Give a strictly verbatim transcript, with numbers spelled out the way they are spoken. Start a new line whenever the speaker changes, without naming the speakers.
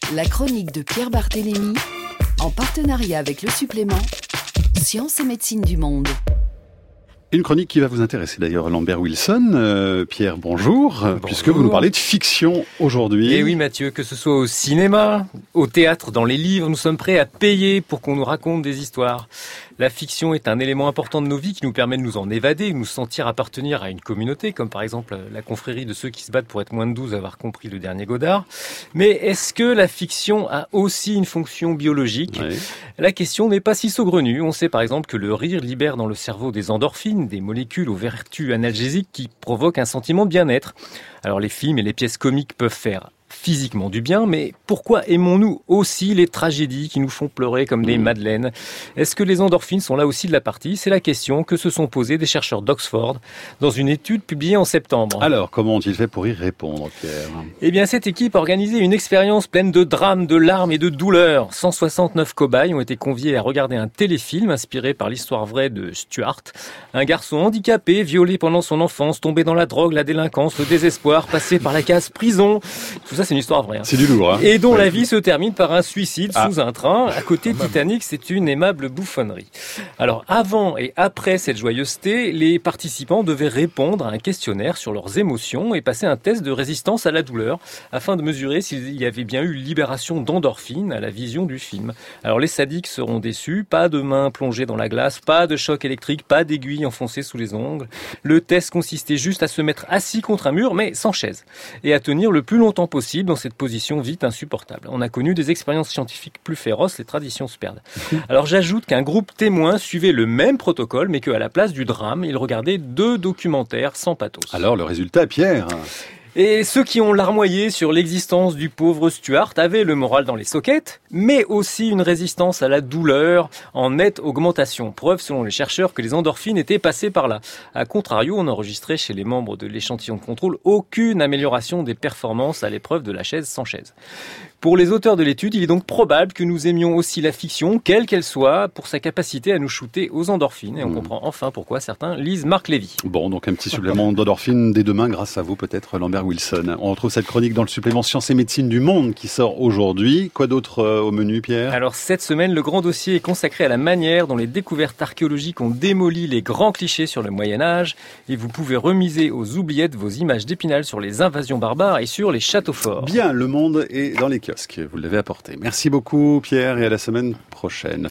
La chronique de Pierre Barthélémy, en partenariat avec le supplément Sciences et médecine du monde.
Une chronique qui va vous intéresser d'ailleurs, Lambert Wilson. Euh, Pierre, bonjour, bonjour, puisque vous nous parlez de fiction aujourd'hui.
Et oui Mathieu, que ce soit au cinéma, au théâtre, dans les livres, nous sommes prêts à payer pour qu'on nous raconte des histoires. La fiction est un élément important de nos vies qui nous permet de nous en évader, de nous sentir appartenir à une communauté, comme par exemple la confrérie de ceux qui se battent pour être moins de douze, avoir compris le dernier Godard. Mais est-ce que la fiction a aussi une fonction biologique ? Oui. La question n'est pas si saugrenue. On sait par exemple que le rire libère dans le cerveau des endorphines, des molécules aux vertus analgésiques qui provoquent un sentiment de bien-être. Alors les films et les pièces comiques peuvent faire physiquement du bien, mais pourquoi aimons-nous aussi les tragédies qui nous font pleurer comme des madeleines ? Est-ce que les endorphines sont là aussi de la partie ? C'est la question que se sont posées des chercheurs d'Oxford dans une étude publiée en septembre.
Alors, comment ont-ils fait pour y répondre, Pierre ?
Eh bien, cette équipe a organisé une expérience pleine de drames, de larmes et de douleurs. cent soixante-neuf cobayes ont été conviés à regarder un téléfilm inspiré par l'histoire vraie de Stuart, un garçon handicapé, violé pendant son enfance, tombé dans la drogue, la délinquance, le désespoir, passé par la case prison. Tout ça, c'est une histoire vraie. Hein.
C'est du lourd. Hein.
Et dont
ouais.
la vie se termine par un suicide ah. sous un train. À côté de
ah,
Titanic, c'est une aimable bouffonnerie. Alors, avant et après cette joyeuseté, les participants devaient répondre à un questionnaire sur leurs émotions et passer un test de résistance à la douleur afin de mesurer s'il y avait bien eu libération d'endorphines à la vision du film. Alors, les sadiques seront déçus. Pas de main plongée dans la glace, pas de choc électrique, pas d'aiguille enfoncée sous les ongles. Le test consistait juste à se mettre assis contre un mur, mais sans chaise, et à tenir le plus longtemps possible dans cette position vite insupportable. On a connu des expériences scientifiques plus féroces, les traditions se perdent. Alors j'ajoute qu'un groupe témoin suivait le même protocole, mais qu'à la place du drame, il regardait deux documentaires sans pathos.
Alors le résultat, Pierre ?
Et ceux qui ont larmoyé sur l'existence du pauvre Stuart avaient le moral dans les sockets, mais aussi une résistance à la douleur en nette augmentation. Preuve, selon les chercheurs, que les endorphines étaient passées par là. A contrario, on enregistrait chez les membres de l'échantillon de contrôle aucune amélioration des performances à l'épreuve de la chaise sans chaise. Pour les auteurs de l'étude, il est donc probable que nous aimions aussi la fiction, quelle qu'elle soit, pour sa capacité à nous shooter aux endorphines. Et on mmh. comprend enfin pourquoi certains lisent Marc Lévy.
Bon, donc un petit supplément d'endorphines dès demain, grâce à vous peut-être, Lambert Wilson. On retrouve cette chronique dans le supplément Sciences et médecine du monde qui sort aujourd'hui. Quoi d'autre euh, au menu, Pierre ?
Alors cette semaine, le grand dossier est consacré à la manière dont les découvertes archéologiques ont démoli les grands clichés sur le Moyen-Âge. Et vous pouvez remiser aux oubliettes vos images d'Épinal sur les invasions barbares et sur les châteaux forts.
Bien, le monde est dans les kiosques. Vous l'avez apporté. Merci beaucoup, Pierre, et à la semaine prochaine.